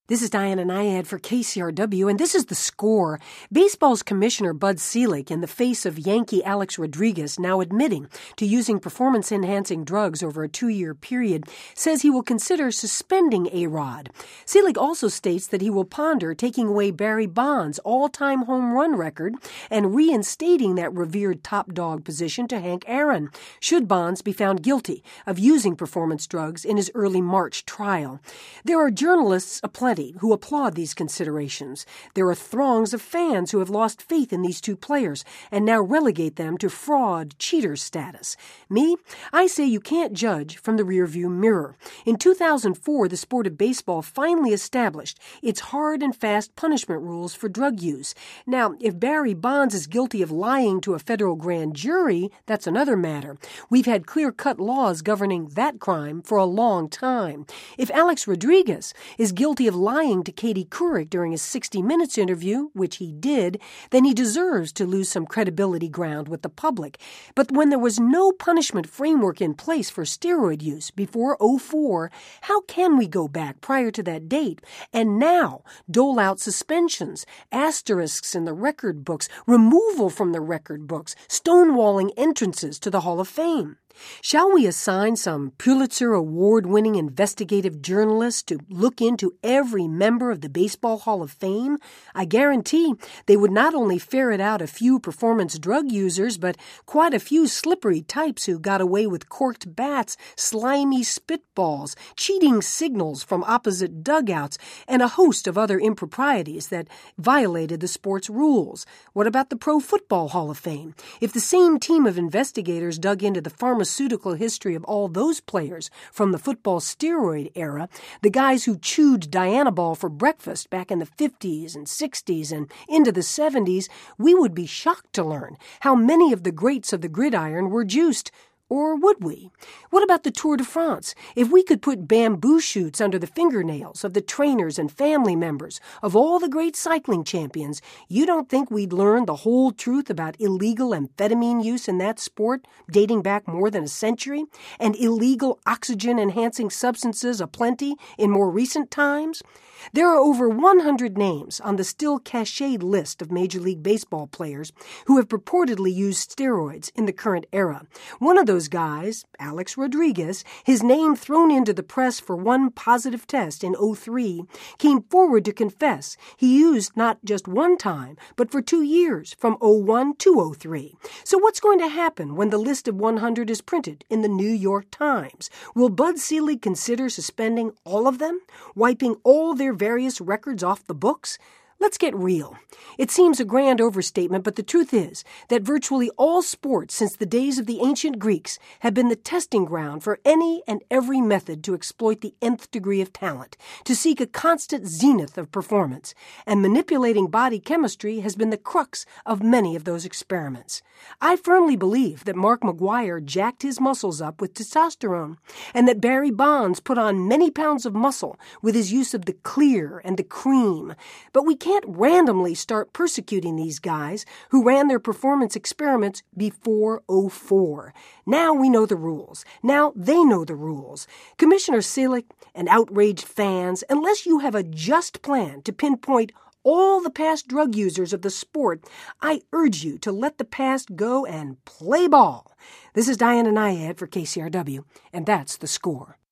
This is Diana Nyad for KCRW, and this is The Score. Baseball's commissioner Bud Selig, in the face of Yankee Alex Rodriguez now admitting to using performance-enhancing drugs over a 2-year period, says he will consider suspending A-Rod. Selig also states that he will ponder taking away Barry Bonds' all-time home run record and reinstating that revered top dog position to Hank Aaron, should Bonds be found guilty of using performance drugs in his early March trial. There are journalists aplenty who applaud these considerations. There are throngs of fans who have lost faith in these two players and now relegate them to fraud, cheater status. Me, I say you can't judge from the rearview mirror. In 2004, the sport of baseball finally established its hard and fast punishment rules for drug use. Now, if Barry Bonds is guilty of lying to a federal grand jury, that's another matter. We've had clear-cut laws governing that crime for a long time. If Alex Rodriguez is guilty of lying to Katie Couric during a 60 Minutes interview, which he did, then he deserves to lose some credibility ground with the public. But when there was no punishment framework in place for steroid use before '04, how can we go back prior to that date and now dole out suspensions, asterisks in the record books, removal from the record books, stonewalling entrances to the Hall of Fame? Shall we assign some Pulitzer Award-winning investigative journalist to look into every member of the Baseball Hall of Fame? I guarantee they would not only ferret out a few performance drug users, but quite a few slippery types who got away with corked bats, slimy spitballs, cheating signals from opposite dugouts, and a host of other improprieties that violated the sport's rules. What about the Pro Football Hall of Fame? If the same team of investigators dug into the pharmaceutical history of all those players from the football steroid era, the guys who chewed Dianabol for breakfast back in the 50s and 60s and into the 70s, we would be shocked to learn how many of the greats of the gridiron were juiced. Or would we? What about the Tour de France? If we could put bamboo shoots under the fingernails of the trainers and family members of all the great cycling champions, you don't think we'd learn the whole truth about illegal amphetamine use in that sport dating back more than a century, and illegal oxygen-enhancing substances aplenty in more recent times? There are over 100 names on the still cached list of Major League Baseball players who have purportedly used steroids in the current era. One of those guys, Alex Rodriguez, his name thrown into the press for one positive test in '03, came forward to confess he used not just one time, but for 2 years, from '01 to '03. So what's going to happen when the list of 100 is printed in the New York Times? Will Bud Selig consider suspending all of them, wiping all their various records off the books? Let's get real. It seems a grand overstatement, but the truth is that virtually all sports since the days of the ancient Greeks have been the testing ground for any and every method to exploit the nth degree of talent, to seek a constant zenith of performance, and manipulating body chemistry has been the crux of many of those experiments. I firmly believe that Mark McGwire jacked his muscles up with testosterone, and that Barry Bonds put on many pounds of muscle with his use of the clear and the cream, but we can't randomly start persecuting these guys who ran their performance experiments before '04. Now we know the rules. Now they know the rules. Commissioner Selig and outraged fans, unless you have a just plan to pinpoint all the past drug users of the sport, I urge you to let the past go and play ball. This is Diana Nyad for KCRW, and that's The Score.